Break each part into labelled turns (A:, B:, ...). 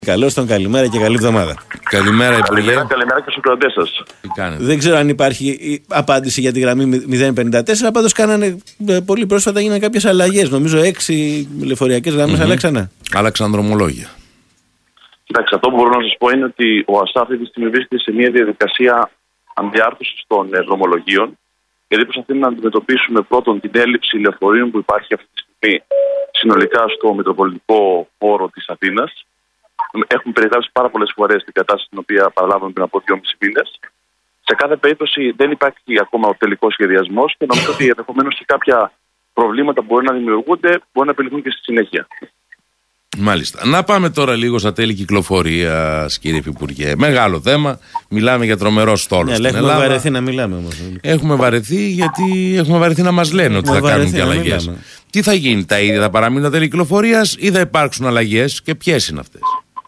A: Καλώς τον, καλημέρα και καλή εβδομάδα.
B: Καλημέρα, Υπουργέ.
C: Καλημέρα και στους ακροατές σας.
B: Τι κάνετε?
A: Δεν ξέρω αν υπάρχει απάντηση για τη γραμμή 054. Πάντως κάνανε πολύ πρόσφατα, γίνανε κάποιες αλλαγές. Νομίζω 6 λεωφορειακές γραμμές αλλάξανε.
B: Άλλαξαν δρομολόγια.
C: Κοιτάξτε, αυτό που μπορώ να σας πω είναι ότι ο ΑΣΑ αυτή τη στιγμή βρίσκεται σε μια διαδικασία αντιάρθρωσης των δρομολογίων. Γιατί προσπαθούμε να αντιμετωπίσουμε πρώτον την έλλειψη λεωφορείων που υπάρχει αυτή τη στιγμή συνολικά στο Μητροπολιτικό χώρο της Αθήνας. Έχουμε περιγράψει πάρα πολλές φορές την κατάσταση την οποία παραλάβαμε πριν από 2,5 μήνες. Σε κάθε περίπτωση δεν υπάρχει ακόμα ο τελικός σχεδιασμός και νομίζω ότι ενδεχομένως και κάποια προβλήματα που μπορεί να δημιουργούνται μπορεί να επιληθούν και στη συνέχεια.
B: Μάλιστα. Να πάμε τώρα λίγο στα τέλη κυκλοφορίας, κύριε Υπουργέ. Μεγάλο θέμα. Μιλάμε για τρομερό στόλο.
A: Ναι, έχουμε βαρεθεί να μιλάμε όμως.
B: Έχουμε βαρεθεί γιατί έχουμε βαρεθεί να μας λένε ότι θα κάνουν και αλλαγές. Τι θα γίνει, τα ίδια θα παραμείνουν τα τέλη κυκλοφορίας ή θα υπάρξουν αλλαγές και ποιες είναι αυτές?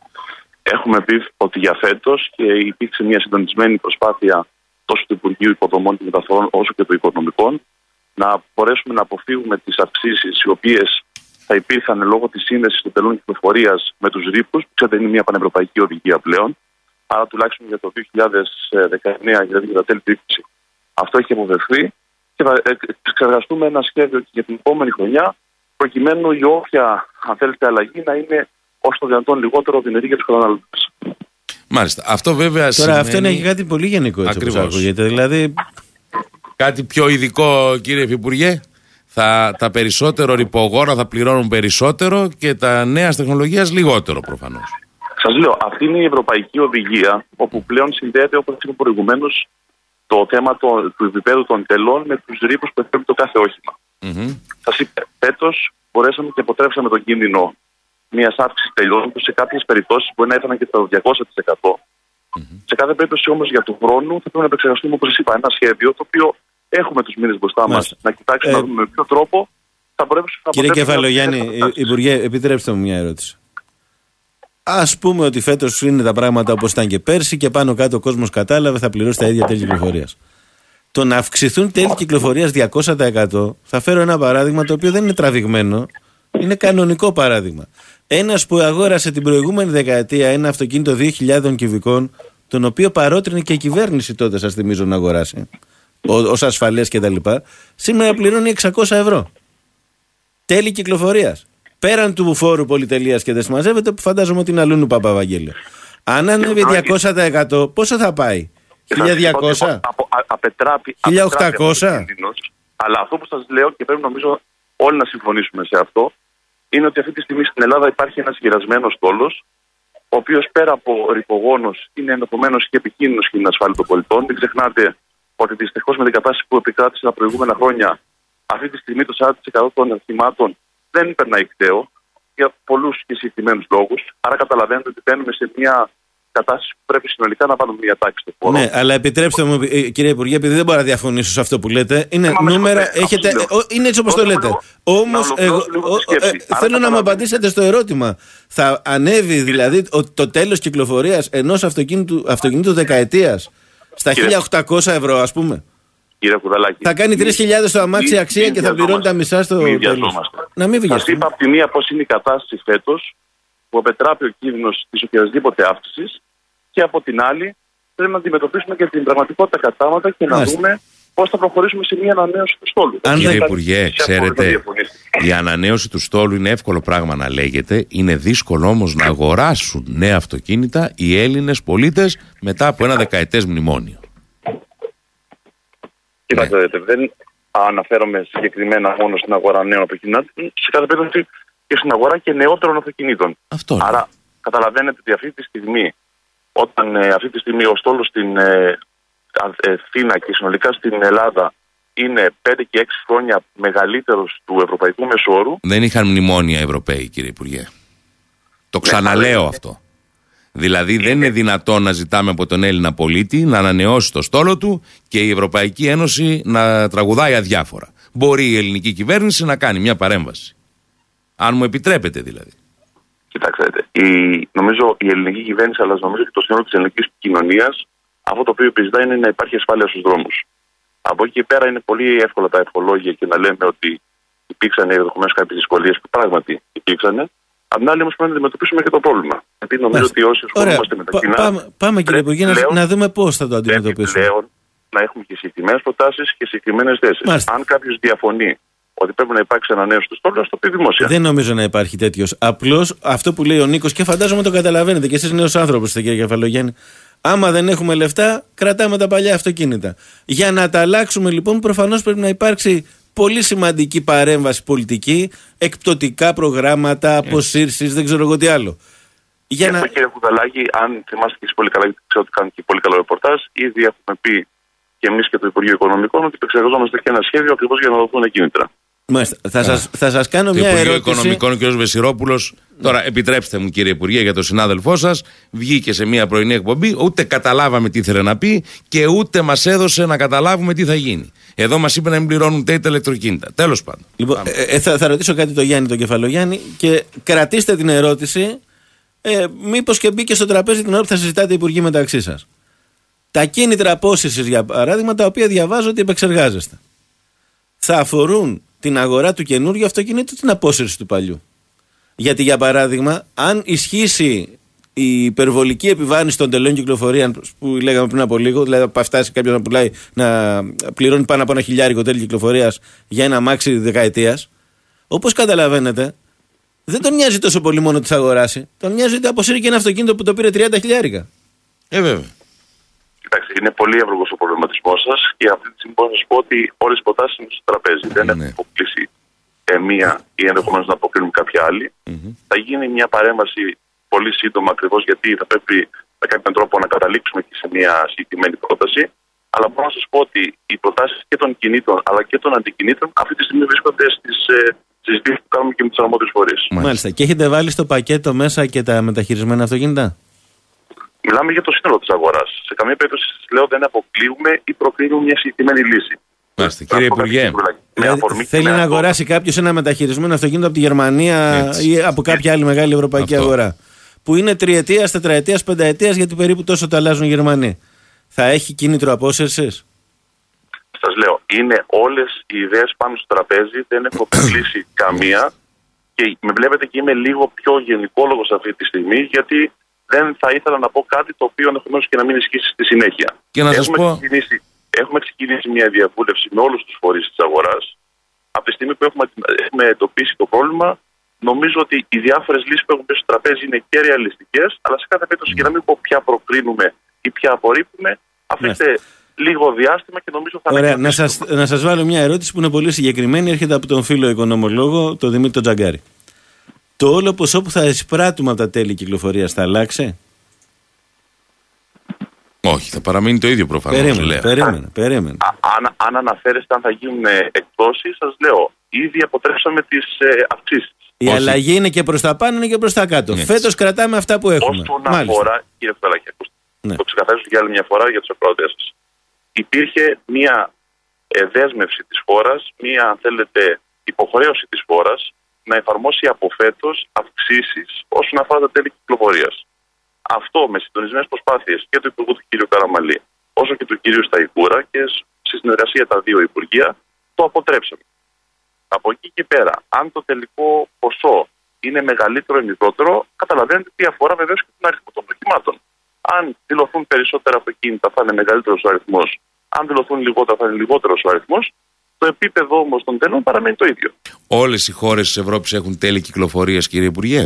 C: Έχουμε πει ότι για φέτος και υπήρξε μια συντονισμένη προσπάθεια τόσο του Υπουργείου Υποδομών και Μεταφορών όσο και του Οικονομικών να μπορέσουμε να αποφύγουμε τις αυξήσεις οι οποίες θα υπήρχαν λόγω της σύνδεσης των τελών κυκλοφορίας με τους ρήπους, που ξέρετε είναι μια πανευρωπαϊκή οδηγία πλέον. Άρα τουλάχιστον για το 2019, δηλαδή για τα τέλη του 2020, αυτό έχει αποφευθεί και θα εξεργαστούμε ένα σχέδιο για την επόμενη χρονιά, προκειμένου η όποια, αν θέλετε, αλλαγή να είναι όσο το δυνατόν λιγότερο δυνατή για τους καταναλωτές.
B: Μάλιστα. Αυτό βέβαια
A: τώρα
B: σημαίνει...
A: αυτό είναι κάτι πολύ γενικό, έτσι όπως ακούγεται. Δηλαδή...
B: Κάτι πιο ειδικό, κύριε Υπουργέ. Τα περισσότερο ρηπογόνα θα πληρώνουν περισσότερο και τα νέα τεχνολογίας λιγότερο προφανώς.
C: Σας λέω, αυτή είναι η ευρωπαϊκή οδηγία, όπου πλέον συνδέεται, όπως είπα προηγουμένως, το θέμα του επίπεδου των τελών με τους ρήπους που εκπέμπει το κάθε όχημα. Σας είπα, φέτος μπορέσαμε και αποτρέψαμε τον κίνδυνο μια αύξηση τελειών που σε κάποιες περιπτώσεις μπορεί να ήταν και το 200%. Σε κάθε περίπτωση όμως για τον χρόνο θα πρέπει να επεξεργαστούμε, όπως σας είπα, ένα σχέδιο το οποίο έχουμε τους μήνες μπροστά μας να κοιτάξουμε να δούμε με ποιο τρόπο θα μπορέσουμε να...
A: Κύριε Κεφαλογιάννη, Υπουργέ, επιτρέψτε μου μια ερώτηση. Ας πούμε ότι φέτος είναι τα πράγματα όπως ήταν και πέρσι και πάνω κάτω ο κόσμος κατάλαβε, θα πληρώσει τα ίδια τέλη κυκλοφορίας. Το να αυξηθούν τέλη κυκλοφορίας 200%, θα φέρω ένα παράδειγμα το οποίο δεν είναι τραβηγμένο, είναι κανονικό παράδειγμα. Ένας που αγόρασε την προηγούμενη δεκαετία ένα αυτοκίνητο 2.000 κυβικών, τον οποίο παρότρινε και η κυβέρνηση τότε, σας θυμίζω, να αγοράσει, ως ασφαλές κτλ., σήμερα πληρώνει 600 ευρώ. Τέλη κυκλοφορίας. Πέραν του φόρου πολυτελείας και δεν συμμαζεύεται, που φαντάζομαι ότι είναι αλλού Παπαβαγγέλιο. Αν ανέβει 200%, πόσο θα πάει? 1.200? 1.800?
C: Αλλά αυτό που σας λέω και πρέπει νομίζω όλοι να συμφωνήσουμε σε αυτό, είναι ότι αυτή τη στιγμή στην Ελλάδα υπάρχει ένας γερασμένος στόλος, ο οποίος πέρα από ρηπογόνος είναι ενδεχομένως και επικίνδυνος για την ασφάλεια των πολιτών. Μην ξεχνάτε ότι δυστυχώς με την κατάσταση που επικράτησε τα προηγούμενα χρόνια, αυτή τη στιγμή το 40% των οχημάτων δεν περνάει κταίο για πολλούς και συγκεκριμένους λόγους. Άρα καταλαβαίνετε ότι μπαίνουμε σε μια κατάσταση που πρέπει συνολικά να βάλουμε μια τάξη στο χώρο.
A: Ναι, αλλά επιτρέψτε μου, κύριε Υπουργέ, επειδή δεν μπορώ να διαφωνήσω σε αυτό που λέτε, είναι νούμερα, έχετε, είναι έτσι όπως το λέτε. Όμως, θέλω να μου απαντήσετε στο ερώτημα. Θα ανέβει δηλαδή το τέλος κυκλοφορίας ενός αυτοκινήτου δεκαετίας στα 1.800 ευρώ, ας πούμε?
C: Κύριε Κουδαλάκη,
A: θα κάνει 3.000 το αμάξι αξία και θα πληρώνει τα μισά στο τέλος. Να μην βιαζόμαστε.
C: Σας είπα από τη μία πώς είναι η κατάσταση φέτος, που επιτράπει ο κίνδυνος της οποιασδήποτε αύξησης, και από την άλλη πρέπει να αντιμετωπίσουμε και την πραγματικότητα κατάματα και να δούμε πώς θα προχωρήσουμε σε μια ανανέωση του στόλου.
B: Κύριε Υπουργέ, ξέρετε, η ανανέωση του στόλου είναι εύκολο πράγμα να λέγεται, είναι δύσκολο όμως να αγοράσουν νέα αυτοκίνητα οι Έλληνες πολίτες μετά από ένα δεκαετές μνημόνιο.
C: Κοιτάξτε, δεν αναφέρομαι συγκεκριμένα μόνο στην αγορά νέων αυτοκινήτων, σε κάθε περίπτωση και στην αγορά και νεότερων αυτοκινήτων. Άρα καταλαβαίνετε ότι αυτή τη στιγμή, όταν αυτή τη στιγμή ο στόλος στην Αθήνα και συνολικά στην Ελλάδα είναι 5 και 6 χρόνια μεγαλύτερος του ευρωπαϊκού μεσόρου.
B: Δεν είχαν μνημόνια Ευρωπαίοι, κύριε Υπουργέ. Το ξαναλέω αυτό. Δηλαδή δεν είναι δυνατόν να ζητάμε από τον Έλληνα πολίτη να ανανεώσει το στόλο του και η Ευρωπαϊκή Ένωση να τραγουδάει αδιάφορα. Μπορεί η ελληνική κυβέρνηση να κάνει μια παρέμβαση. Αν μου επιτρέπετε δηλαδή.
C: Κοιτάξτε, νομίζω η ελληνική κυβέρνηση, αλλά νομίζω και το σύνολο της ελληνικής κοινωνίας, αυτό το οποίο επιζητά είναι να υπάρχει ασφάλεια στους δρόμους. Από εκεί και πέρα είναι πολύ εύκολα τα ευχολόγια και να λέμε ότι υπήρξαν ενδεχομένως κάποιες δυσκολίες που πράγματι υπήρξαν. Απ' την άλλη, όμως, πρέπει να αντιμετωπίσουμε και το πρόβλημα. Γιατί νομίζω ότι όσοι ασχολούμαστε με τα κοινά.
A: Πάμε, κύριε Υπουργέ, να δούμε πώς θα το αντιμετωπίσουμε.
C: Πλέον να έχουμε και συγκεκριμένες προτάσεις και συγκεκριμένες θέσεις. Αν κάποιος διαφωνεί ότι πρέπει να υπάρξει ανανέωση του στόλου, ας το πει δημόσια.
A: Δεν νομίζω να υπάρχει τέτοιος. Απλώς αυτό που λέει ο Νίκος, και φαντάζομαι το καταλαβαίνετε και εσείς νέος άνθρωπος είστε, κύριε Κεφαλογιάννη. Άμα δεν έχουμε λεφτά, κρατάμε τα παλιά αυτοκίνητα. Για να τα αλλάξουμε, λοιπόν, προφανώς πρέπει να υπάρξει πολύ σημαντική παρέμβαση πολιτική, εκπτωτικά προγράμματα, αποσύρσεις, δεν ξέρω εγώ τι άλλο.
C: Για να... Κύριε Κουδαλάκη, αν θυμάστε και εσείς πολύ καλά, γιατί ξέρω ότι κάνετε και πολύ καλό ρεπορτάζ, ήδη έχουμε πει και εμείς και το Υπουργείο Οικονομικών ότι επεξεργαζόμαστε και ένα σχέδιο ακριβώς για να δοθούν κίνητρα.
A: Θα σας κάνω μια ερώτηση.
B: Το Υπουργείο Οικονομικών, ο κ. Βεσιρόπουλος, τώρα επιτρέψτε μου, κύριε Υπουργέ, για τον συνάδελφό σας, βγήκε σε μια πρωινή εκπομπή, ούτε καταλάβαμε τι ήθελε να πει και ούτε μας έδωσε να καταλάβουμε τι θα γίνει. Εδώ μας είπε να μην πληρώνουν τα ηλεκτροκίνητα. Τέλος πάντων.
A: Λοιπόν, θα ρωτήσω κάτι τον Γιάννη, τον Κεφαλογιάννη, και κρατήστε την ερώτηση. Μήπως και μπήκε στο τραπέζι την ώρα που θα συζητάτε οι υπουργοί μεταξύ σας. Τα κίνητρα απόσυρσης, για παράδειγμα, τα οποία διαβάζω ότι επεξεργάζεστε, θα αφορούν την αγορά του καινούργιου αυτοκινήτου ή την απόσυρση του παλιού? Γιατί, για παράδειγμα, αν ισχύσει η υπερβολική επιβάρυνση των τελών κυκλοφορία που λέγαμε πριν από λίγο, δηλαδή θα φτάσει κάποιος να πληρώνει πάνω από $1,000 τέλη κυκλοφορίας για ένα αμάξι δεκαετίας, όπως καταλαβαίνετε, δεν τον νοιάζει τόσο πολύ μόνο της αγοράσει. Τον νοιάζει ότι αποσύρει και ένα αυτοκίνητο που το πήρε $30,000.
B: Βέβαια.
C: Κοιτάξτε, είναι πολύ εύλογος ο προβληματισμός σας και αυτή τη στιγμή μπορώ να σας πω ότι όλες οι προτάσεις είναι στο τραπέζι. Δεν έχουμε αποκλείσει μία ή ενδεχομένως να αποκλίνουμε κάποια άλλη. Θα γίνει μια παρέμβαση πολύ σύντομα, ακριβώς γιατί θα πρέπει με κάποιον τρόπο να καταλήξουμε και σε μια συγκεκριμένη πρόταση. Αλλά μπορώ να σας πω ότι οι προτάσεις και των κινήτων αλλά και των αντικινήτων αυτή τη στιγμή βρίσκονται στις συζητήσεις που κάνουμε και με τους αρμόδιους φορείς.
A: Μάλιστα. Και έχετε βάλει στο πακέτο μέσα και τα μεταχειρισμένα αυτοκίνητα?
C: Μιλάμε για το σύνολο της αγοράς. Σε καμία περίπτωση, λέω, δεν αποκλείουμε ή προκρίνουμε μια συγκεκριμένη λύση.
B: Μάλιστα, κύριε Υπουργέ.
A: Θέλει να αγοράσει κάποιος ένα μεταχειρισμένο αυτοκίνητο από τη Γερμανία ή από κάποια άλλη μεγάλη ευρωπαϊκή αγορά, που είναι τριετίας, τετραετίας, πενταετίας, γιατί περίπου τόσο το αλλάζουν οι Γερμανοί. Θα έχει κίνητρο απόσυρσης?
C: Σας λέω, είναι όλες οι ιδέες πάνω στο τραπέζι, δεν έχω αποκλείσει καμία και με βλέπετε και είμαι λίγο πιο γενικόλογος αυτή τη στιγμή, γιατί δεν θα ήθελα να πω κάτι το οποίο ενδεχομένως και να μην ισχύσει στη συνέχεια.
B: Και να σας πω...
C: Έχουμε ξεκινήσει μια διαβούλευση με όλους τους φορείς της αγοράς. Από τη στιγμή που έχουμε εντοπίσει το πρόβλημα, νομίζω ότι οι διάφορες λύσεις που έχουμε στο τραπέζι είναι και ρεαλιστικές, αλλά σε κάθε περίπτωση, για να μην πω ποια προκρίνουμε ή ποια απορρίπτουμε, αφήστε λίγο διάστημα και νομίζω θα...
A: Ωραία, να σας βάλω μια ερώτηση που είναι πολύ συγκεκριμένη, έρχεται από τον φίλο οικονομολόγο, τον Δημήτρη Τζαγκάρη. Το όλο ποσό που θα εισπράττουμε από τα τέλη κυκλοφορίας θα αλλάξει?
B: Όχι, θα παραμείνει το ίδιο προφανώς.
A: Περίμενε.
C: Αν αναφέρεστε αν θα γίνουν εκπτώσεις, σας λέω, ήδη αποτρέψαμε τις αυξήσεις.
A: Η αλλαγή είναι και προς τα πάνω είναι και προς τα κάτω. Φέτος κρατάμε αυτά που έχουμε.
C: Όσον αφορά, κύριε Φελάκη, το ξεκαθαρίσω για άλλη μια φορά για τους ακροατές σας. Υπήρχε μια δέσμευση της χώρας, μια, αν θέλετε, υποχρέωση της χώρας να εφαρμόσει από φέτος αυξήσεις όσον αφορά τα τέλη κυκλοφορίας. Αυτό με συντονισμένες προσπάθειες και του Υπουργού του κ. Καραμαλή, όσο και του κ. Σταϊκούρα και σε συνεργασία τα δύο Υπουργεία, το αποτρέψαμε. Από εκεί και πέρα, αν το τελικό ποσό είναι μεγαλύτερο ή μικρότερο, καταλαβαίνετε τι αφορά βεβαίως και τον αριθμό των οχημάτων. Αν δηλωθούν περισσότερα αυτοκίνητα, θα είναι μεγαλύτερος ο αριθμός. Αν δηλωθούν λιγότερα, θα είναι λιγότερος ο αριθμός. Το επίπεδο όμως των τέλων παραμένει το ίδιο.
B: Όλες οι χώρες της Ευρώπης έχουν τέλη κυκλοφορίας, κύριε Υπουργέ?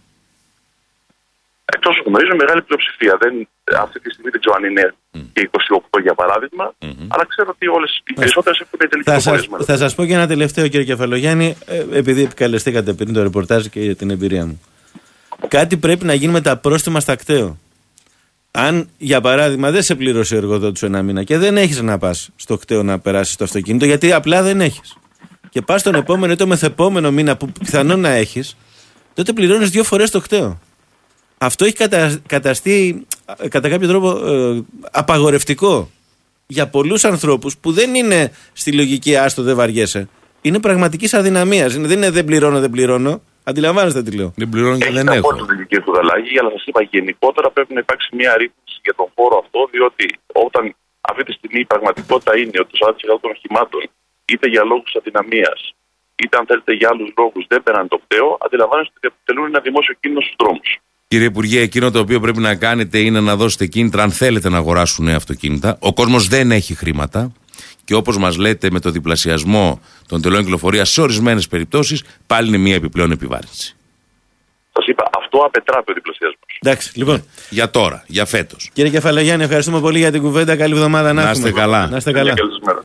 C: Εκτός όσο γνωρίζω, μεγάλη πλειοψηφία. Αυτή τη στιγμή δεν ξέρω αν είναι και 28 για παράδειγμα, αλλά ξέρω ότι όλες οι περισσότερες έχουν τέλη κυκλοφορίας.
A: Θα σας πω και ένα τελευταίο, κύριε Κεφαλογιάννη, επειδή επικαλεστήκατε πριν το ρεπορτάζ και την εμπειρία μου. Κάτι πρέπει να γίνει με τα πρόστιμα στα κταίο. Αν, για παράδειγμα, δεν σε πλήρωσε ο εργοδότης σου ένα μήνα και δεν έχεις να πας στο κταίο να περάσεις το αυτοκίνητο, γιατί απλά δεν έχεις, και πας τον επόμενο ή το μεθεπόμενο μήνα που πιθανόν να έχεις, τότε πληρώνεις 2 φορές το κταίο. Αυτό έχει καταστεί κατά κάποιο τρόπο απαγορευτικό για πολλούς ανθρώπους που δεν είναι στη λογική άστο δεν βαριέσαι. Είναι πραγματικής αδυναμίας. Δεν είναι δεν πληρώνω. Αντιλαμβάνεστε τι λέω.
B: Δεν πληρώνω και δεν έχω.
C: Κύριε Κουδαλάκη, αλλά σας είπα γενικότερα πρέπει να υπάρξει μια ρύθμιση για τον χώρο αυτό, διότι όταν αυτή τη στιγμή η πραγματικότητα είναι ότι το 40% των οχημάτων είτε για λόγους αδυναμίας είτε αν θέλετε για άλλους λόγους δεν πέραν το πτέο, αντιλαμβάνεστε ότι αποτελούν ένα δημόσιο κίνδυνο στους δρόμους.
B: Κύριε Υπουργέ, εκείνο το οποίο πρέπει να κάνετε είναι να δώσετε κίνητρα αν θέλετε να αγοράσουν νέα αυτοκίνητα. Ο κόσμος δεν έχει χρήματα και όπως μας λέτε με το διπλασιασμό των τελών κυκλοφορίας σε ορισμένες περιπτώσεις πάλι είναι μια επιπλέον επιβάρυνση.
C: Σας είπα, αυτό απετράπει ο διπλασιασμός.
A: Εντάξει, λοιπόν.
B: Για τώρα, για φέτος.
A: Κύριε Κεφαλογιάννη, ευχαριστούμε πολύ για την κουβέντα. Καλή εβδομάδα να
B: είστε καλά.
A: Να είστε καλά.